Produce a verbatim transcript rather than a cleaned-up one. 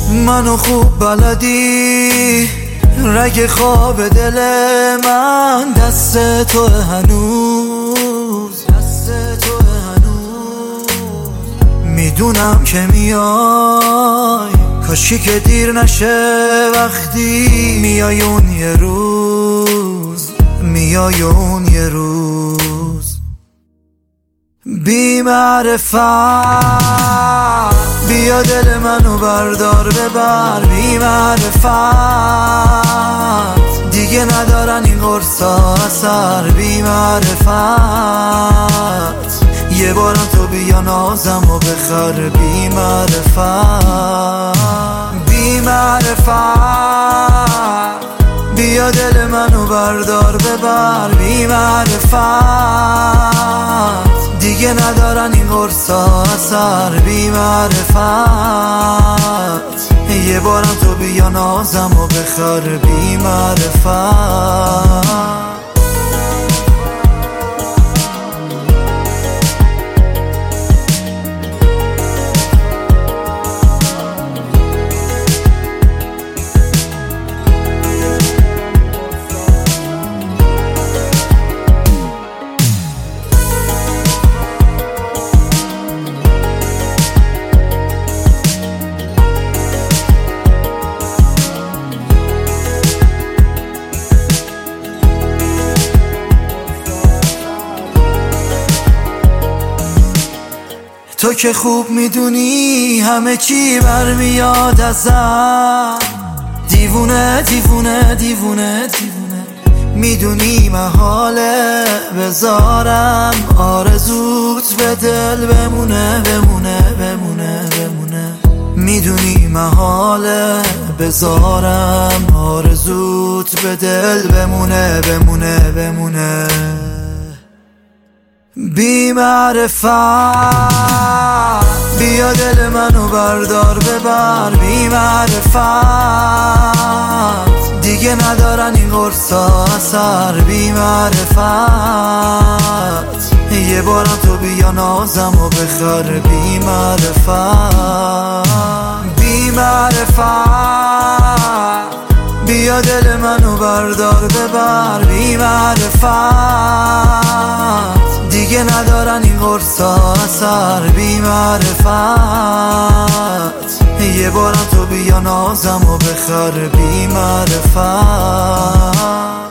منو خوب بلدی، رگ خواب دل من دست تو هنوز، دست تو هنوز. میدونم که میای، کاشی که دیر نشه وقتی میای اون یه روز، میای اون یه روز. بی معرفت بیا دل منو بردار ببر، بی معرفت دیگه ندارن این قرصا اثر، بی معرفت یه بارم تو بیا نازم و بخر، بی معرفت بی معرفت بیا دل منو بردار ببر، بی معرفت دیگه ندارن این قرصا اثر، بی معرفت یه بارم تو بیا نازم و بخر، بی معرفت. تو که خوب میدونی همه چی برمیاد ازم، دیوونه دیوونه دیوونه دیوونه. میدونی محاله بذارم آرزوت به دل بمونه بمونه بمونه بمونه. میدونی محاله بذارم آرزوت به دل بمونه بمونه بمونه. بی معرفت بیا دل منو بردار ببر، بی معرفت دیگه ندارن این قرصا اثر، بی معرفت یه بارم تو بیا نازم و بخر، بی معرفت بی معرفت بیا دل منو بردار ببر، بی معرفت دیگه ندارن این قرصا اثر، بی معرفت یه بارم تو بیا نازم و بخر، بی معرفت.